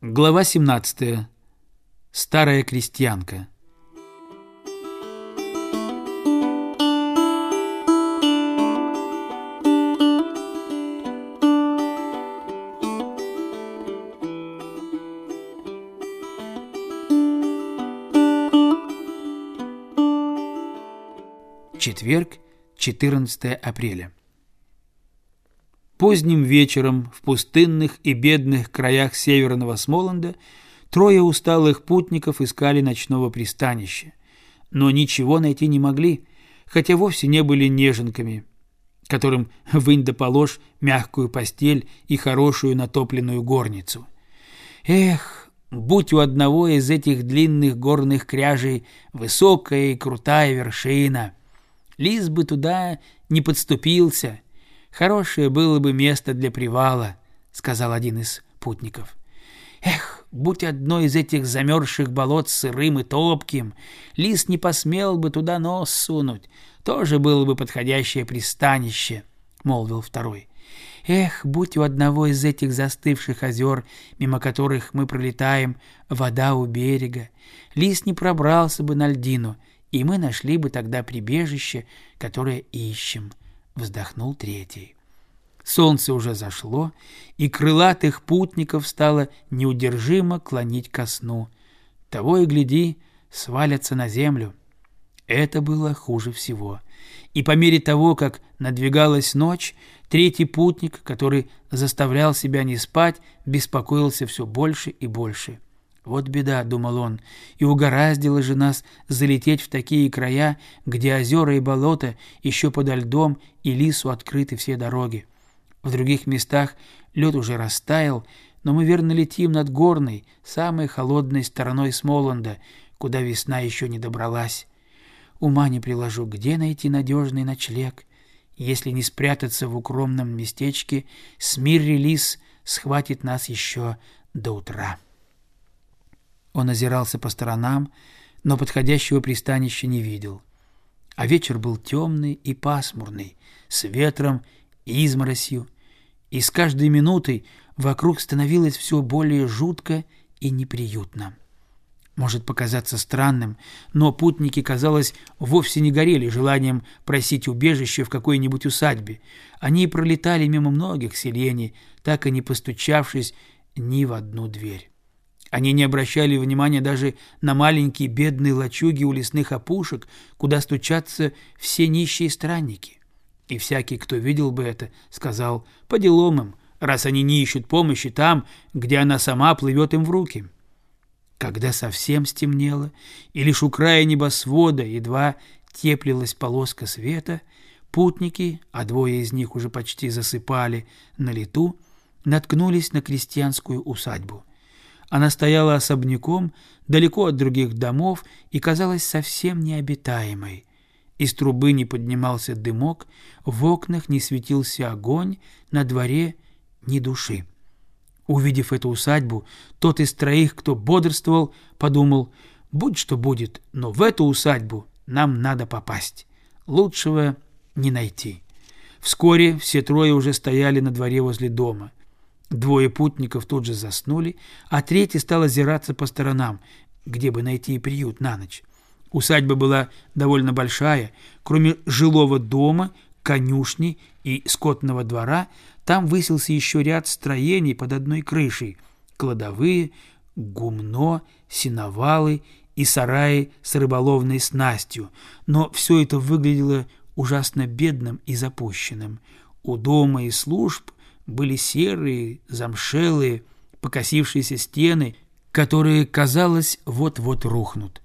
Глава 17. Старая крестьянка. Четверг, 14 апреля. Поздним вечером в пустынных и бедных краях северного Смоланда трое усталых путников искали ночного пристанища, но ничего найти не могли, хотя вовсе не были неженками, которым вынь да положь мягкую постель и хорошую натопленную горницу. Эх, будь у одного из этих длинных горных кряжей высокая и крутая вершина, лис бы туда не подступился. «Хорошее было бы место для привала», — сказал один из путников. «Эх, будь одно из этих замерзших болот сырым и топким, лис не посмел бы туда нос сунуть, тоже было бы подходящее пристанище», — молвил второй. «Эх, будь у одного из этих застывших озер, мимо которых мы пролетаем, вода у берега, лис не пробрался бы на льдину, и мы нашли бы тогда прибежище, которое ищем», — вздохнул третий. Солнце уже зашло, и крылатых путников стало неудержимо клонить ко сну. Того и гляди, свалятся на землю. Это было хуже всего. И по мере того, как надвигалась ночь, третий путник, который заставлял себя не спать, беспокоился все больше и больше. «Вот беда», — думал он, — «и угораздило же нас залететь в такие края, где озера и болота еще подо льдом, и лису открыты все дороги. В других местах лед уже растаял, но мы верно летим над горной, самой холодной стороной Смоланда, куда весна еще не добралась. Ума не приложу, где найти надежный ночлег. Если не спрятаться в укромном местечке, Смирри лис схватит нас еще до утра». Он озирался по сторонам, но подходящего пристанища не видел. А вечер был темный и пасмурный, с ветром и изморосью, и с каждой минутой вокруг становилось все более жутко и неприютно. Может показаться странным, но путники, казалось, вовсе не горели желанием просить убежище в какой-нибудь усадьбе. Они пролетали мимо многих селений, так и не постучавшись ни в одну дверь. Они не обращали внимания даже на маленькие бедные лачуги у лесных опушек, куда стучатся все нищие странники. И всякий, кто видел бы это, сказал: «По делам им, раз они не ищут помощи там, где она сама плывет им в руки». Когда совсем стемнело, и лишь у края небосвода едва теплилась полоска света, путники, а двое из них уже почти засыпали на лету, наткнулись на крестьянскую усадьбу. Она стояла особняком, далеко от других домов, и казалась совсем необитаемой. Из трубы не поднимался дымок, в окнах не светился огонь, на дворе ни души. Увидев эту усадьбу, тот из троих, кто бодрствовал, подумал: «Будь что будет, но в эту усадьбу нам надо попасть. Лучшего не найти». Вскоре все трое уже стояли на дворе возле дома. Двое путников тут же заснули, а третий стал озираться по сторонам, где бы найти приют на ночь. Усадьба была довольно большая. Кроме жилого дома, конюшни и скотного двора, там высился еще ряд строений под одной крышей: кладовые, гумно, сеновалы и сараи с рыболовной снастью. Но все это выглядело ужасно бедным и запущенным. У дома и служб были серые, замшелые, покосившиеся стены, которые, казалось, вот-вот рухнут.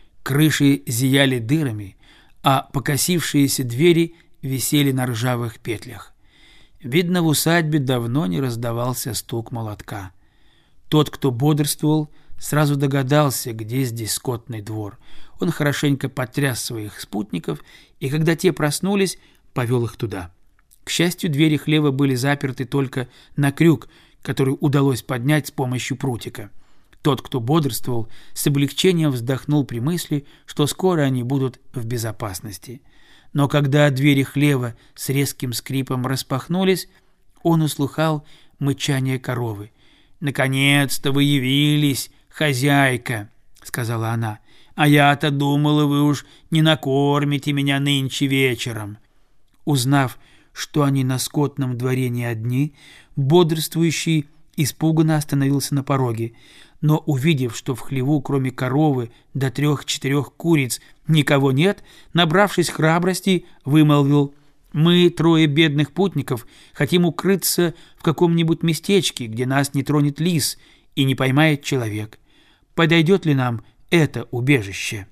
Крыши зияли дырами, а покосившиеся двери висели на ржавых петлях. Видно, в усадьбе давно не раздавался стук молотка. Тот, кто бодрствовал, сразу догадался, где здесь скотный двор. Он хорошенько потряс своих спутников, и когда те проснулись, повел их туда. К счастью, двери хлева были заперты только на крюк, который удалось поднять с помощью прутика. Тот, кто бодрствовал, с облегчением вздохнул при мысли, что скоро они будут в безопасности. Но когда двери хлева с резким скрипом распахнулись, он услыхал мычание коровы. «Наконец-то вы явились, хозяйка», — сказала она. «А я-то думала, вы уж не накормите меня нынче вечером». Узнав, что они на скотном дворе не одни, бодрствующий испуганно остановился на пороге, но, увидев, что в хлеву, кроме коровы до 3-4 куриц, никого нет, набравшись храбрости, вымолвил: «Мы, 3 бедных путников, хотим укрыться в каком-нибудь местечке, где нас не тронет лис и не поймает человек. Подойдет ли нам это убежище?»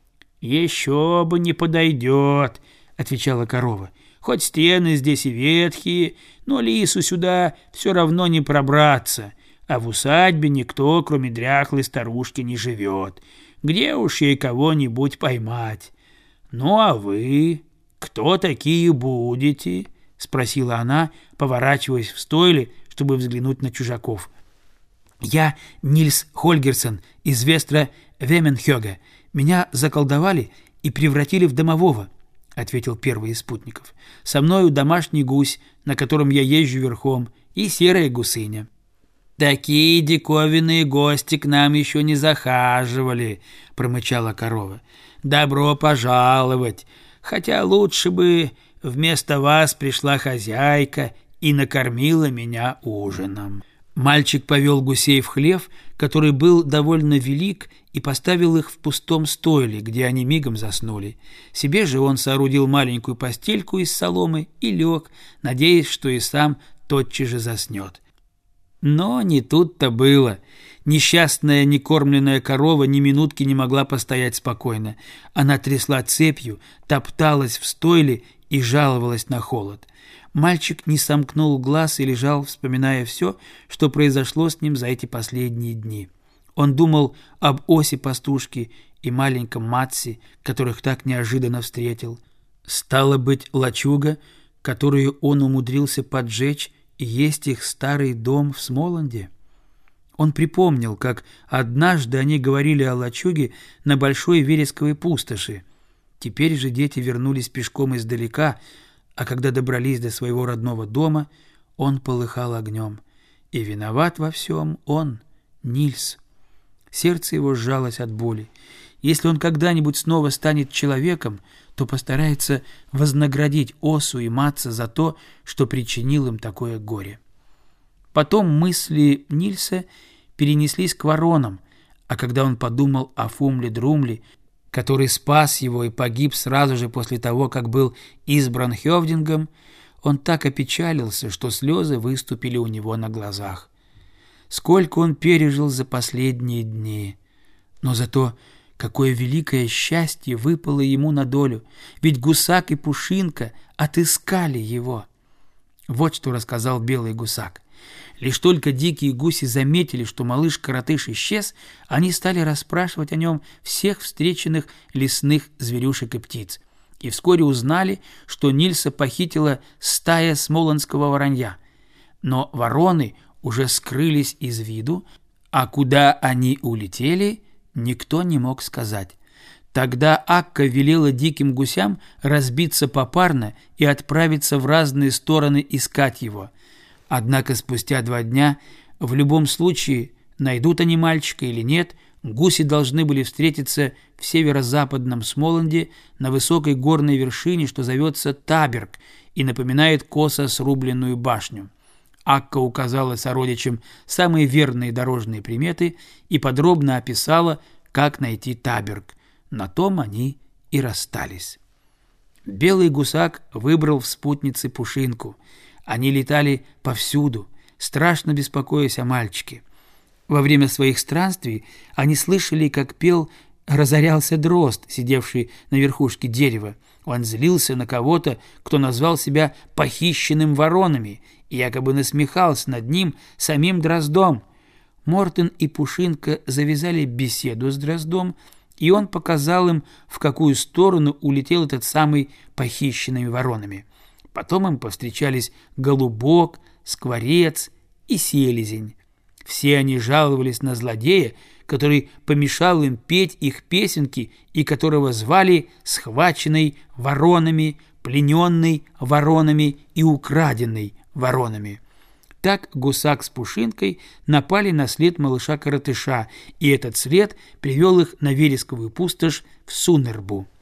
«Еще бы не подойдет», — отвечала корова. «Хоть стены здесь и ветхие, но лису сюда все равно не пробраться, а в усадьбе никто, кроме дряхлой старушки, не живет. Где уж ей кого-нибудь поймать? Ну а вы, кто такие будете?» — спросила она, поворачиваясь в стойле, чтобы взглянуть на чужаков. «Я Нильс Хольгерсон из Вестра Веменхёга. Меня заколдовали и превратили в домового», — ответил первый из спутников. «Со мною домашний гусь, на котором я езжу верхом, и серая гусыня». «Такие диковинные гости к нам еще не захаживали», — промычала корова. «Добро пожаловать, хотя лучше бы вместо вас пришла хозяйка и накормила меня ужином». Мальчик повел гусей в хлев, который был довольно велик, и поставил их в пустом стойле, где они мигом заснули. Себе же он соорудил маленькую постельку из соломы и лег, надеясь, что и сам тотчас же заснет. Но не тут-то было. Несчастная некормленная корова ни минутки не могла постоять спокойно. Она трясла цепью, топталась в стойле и жаловалась на холод. Мальчик не сомкнул глаз и лежал, вспоминая все, что произошло с ним за эти последние дни. Он думал об Осе пастушке и маленьком Матсе, которых так неожиданно встретил. Стало быть, лачуга, которую он умудрился поджечь, и есть их старый дом в Смоланде. Он припомнил, как однажды они говорили о лачуге на большой вересковой пустоши. Теперь же дети вернулись пешком издалека, а когда добрались до своего родного дома, он полыхал огнем. И виноват во всем он, Нильс. Сердце его сжалось от боли. Если он когда-нибудь снова станет человеком, то постарается вознаградить Осу и Матса за то, что причинил им такое горе. Потом мысли Нильса перенеслись к воронам, а когда он подумал о Фумле-Друмле, который спас его и погиб сразу же после того, как был избран Хёвдингом, он так опечалился, что слезы выступили у него на глазах. Сколько он пережил за последние дни! Но зато какое великое счастье выпало ему на долю, ведь Гусак и Пушинка отыскали его. Вот что рассказал Белый Гусак. Лишь только дикие гуси заметили, что малыш-коротыш исчез, они стали расспрашивать о нем всех встреченных лесных зверюшек и птиц. И вскоре узнали, что Нильса похитила стая смоланского воронья. Но вороны уже скрылись из виду, а куда они улетели, никто не мог сказать. Тогда Акка велела диким гусям разбиться попарно и отправиться в разные стороны искать его. Однако спустя 2 дня, в любом случае, найдут они мальчика или нет, гуси должны были встретиться в северо-западном Смоланде на высокой горной вершине, что зовется Таберг и напоминает косо срубленную башню. Акка указала сородичам самые верные дорожные приметы и подробно описала, как найти Таберг. На том они и расстались. Белый Гусак выбрал в спутнице Пушинку. Они летали повсюду, страшно беспокоясь о мальчике. Во время своих странствий они слышали, как пел разорялся дрозд, сидевший на верхушке дерева. Он злился на кого-то, кто назвал себя похищенным воронами, и якобы насмехался над ним самим дроздом. Мортен и Пушинка завязали беседу с дроздом, и он показал им, в какую сторону улетел этот самый похищенными воронами. Потом им повстречались голубок, скворец и селезень. Все они жаловались на злодея, который помешал им петь их песенки и которого звали схваченный воронами, плененный воронами и украденный воронами. Так Гусак с Пушинкой напали на след малыша-коротыша, и этот след привел их на вересковую пустошь в Сунербу.